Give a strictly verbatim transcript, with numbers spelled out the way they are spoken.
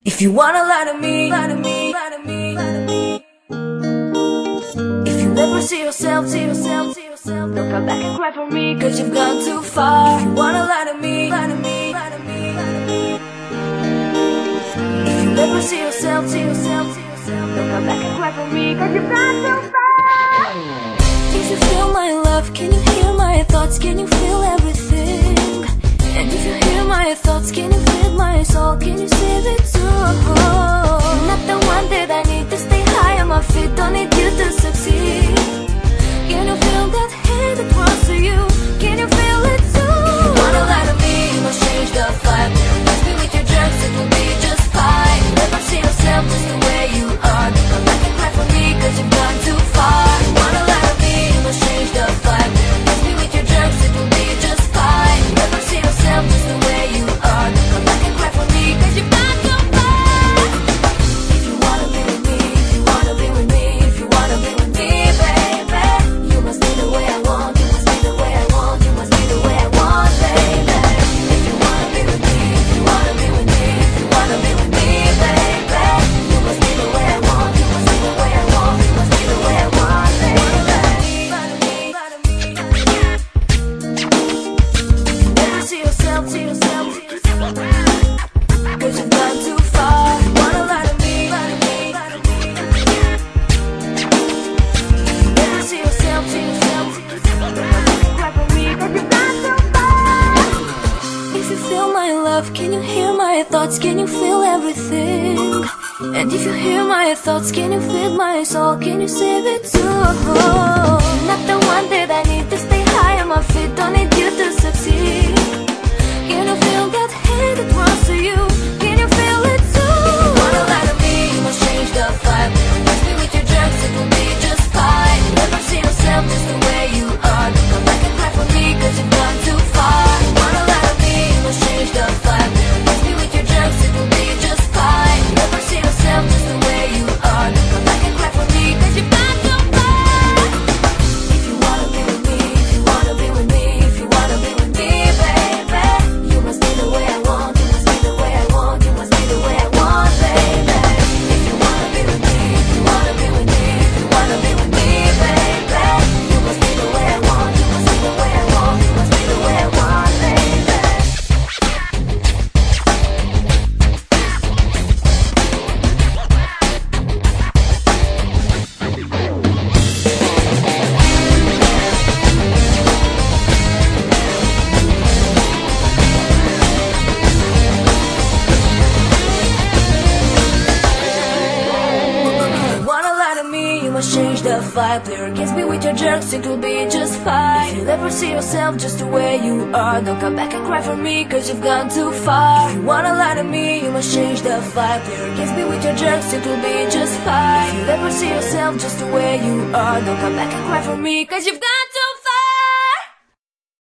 If you wanna lie to me, lie to me, lie to me, lie to me. If you never see yourself, see yourself, see yourself, don't come back and cry for me, cause you've gone too far. If you wanna lie to me, lie to me, lie to me, lie to me. If you never see yourself, see yourself, see yourself, don't come back and cry for me, cause you've gone too far. If you feel my love, can you hear my thoughts, can you feel everything? And if you hear my thoughts, can you feel my soul, can you save it too? You're not the one that I need to stay high on my feet, don't need you to succeed. Can you feel that hate that runs to you? Can you feel it too? If you wanna lie to me, you must change the vibe. Just be with your jerks, it will be just fine. Never see yourself just the way you are. Don't come back and cry for me, cause you've gone too far. If you wanna lie to me, you must change the vibe. Just be with your jerks, it will be just fine. Never see yourself just the way you are. Don't come back and cry for me, cause you've gone too far. If you wanna be with me, if you wanna be with me, if you wanna be with me, baby, you must be the way I want, you must be the way I want, you must be the way I want, baby. If you wanna be with me, if you wanna be with me, if you wanna be with me, baby, you must be the way I want, you must be the way I want, you must be the way I want, baby. Never see yourself, see yourself, see yourself, cause you've gone too far. Wanna lie to me, lie to me, lie to me. Never see yourself, see yourself, see yourself, cry for me, cause you've gone too far. If you feel my love, can you hear my thoughts, can you feel everything? And if you hear my thoughts, can you feel my soul, can you save it too? You're not the one that I need to stay high on my feet, don't need you to succeed. Can you feel that hate that runs to you? Can you feel it too? If you wanna lie to me, you must change the vibe. Just be with your jerks, it will be just fine. Never see yourself just the way you are. Don't come back and cry for me, cause you've gone too far. If you wanna lie to me, you must change the vibe. Just be with your jerks, it will be just fine. Never see yourself just the way you are. Don't come back and cry for me, cause you've gone too far. If you wanna be with me, if you wanna be with me, if you wanna be with me, baby, you must be the way I want, you must be the way I want, you must be the way I want, baby. If you wanna be with me, if you wanna be with me, if you wanna be with me, baby, you must be the way I want, you must be the way I want, you must be the way I want, baby. Wanna lie to me, you must change the vibe. Play your games, be with your jerks, it will be just fine. If you never see yourself just the way you are, don't come back and cry for me, cause you've gone too far. If you wanna lie to me, you must change the vibe. Play your games, be with your jerks, it will be just fine. If you never see yourself just the way you are, don't come back and cry for me, cause you've gone